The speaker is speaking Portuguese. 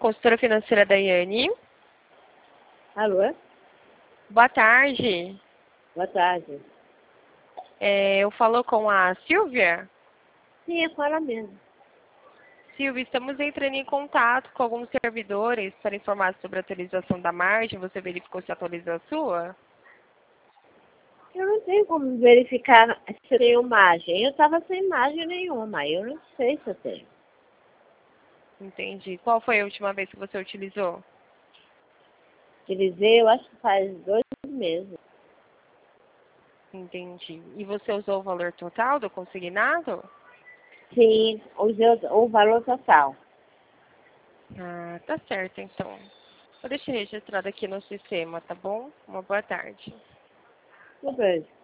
consultora financeira Daiane. Alô? Boa tarde. Boa tarde. Eu falo com a Silvia. Sim, é com ela mesmo. Silvia, estamos entrando em contato com alguns servidores para informar sobre a atualização da margem. Você verificou se atualizou a sua? Eu não tenho como verificar se eu tenho margem. Eu estava sem margem nenhuma. Eu não sei se eu tenho. Entendi. Qual foi a última vez que você utilizou? Utilizei, eu acho que faz 2 meses. Entendi. E você usou o valor total do consignado? Sim, usei o valor total. Ah, tá certo, então. Vou deixar registrado aqui no sistema, tá bom? Uma boa tarde. Tudo bem.